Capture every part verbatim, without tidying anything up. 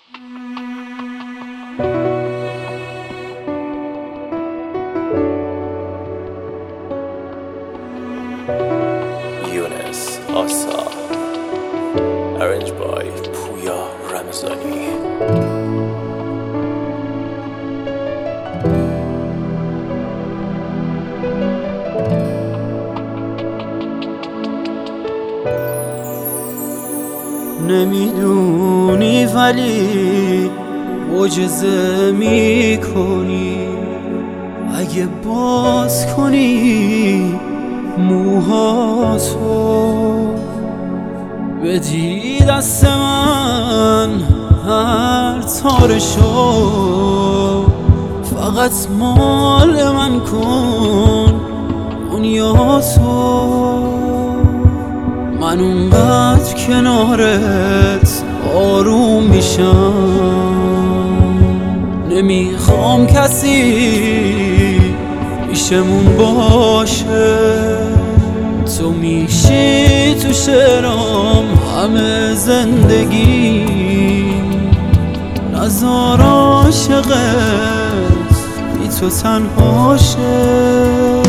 یونس آسا Arranged by پویا رمضانی. نمیدونی ولی معجزه میکنی اگه باز کنی موهاتو، بدی دست من هر تارشو، فقط مال من کن دنیاتو. من اونقدر کنارت آروم میشم، نمیخوام کسی پیشمون باشه. تو میشی تو شعرام همه زندگی، نزار عاشقت بی تو تنها شه.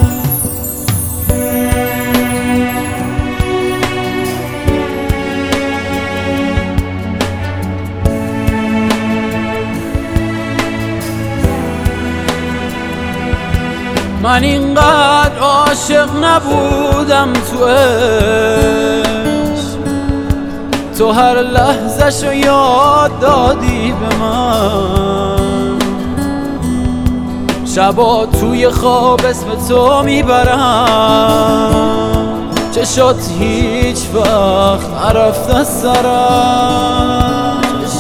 من اینقدر عاشق نبودم تو عشق، تو هر لحظه‌شو یاد دادی به من. شبا توی خواب اسم تو میبرم، چشات هیچ وقت نرفت از سرم.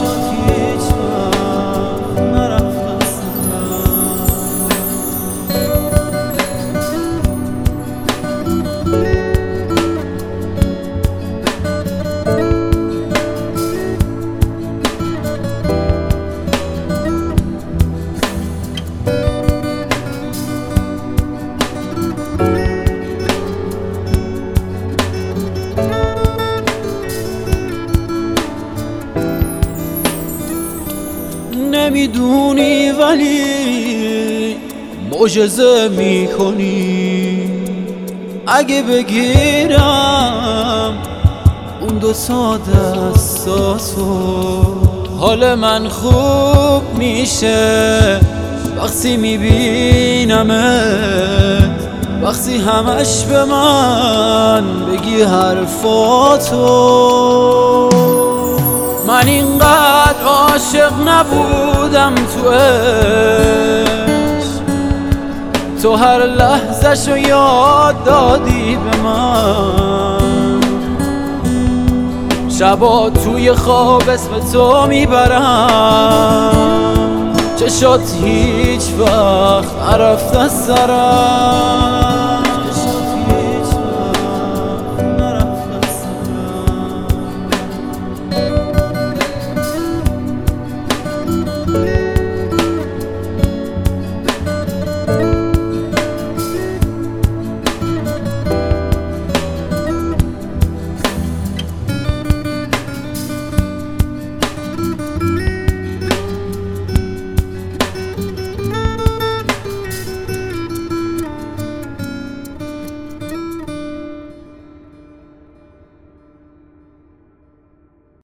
نمیدونی ولی معجزه میکنی اگه بگیرم اون دو تا دستاتو. حال من خوب میشه وقتی میبینمت، وقتی همش به من بگی حرفاتو. من اینقدر عاشق نبودم تو عشق، تو هر لحظه‌شو یاد دادی به من. شبا توی خواب اسم تو میبرم، چشات هیچ وقت نرفت از سرم.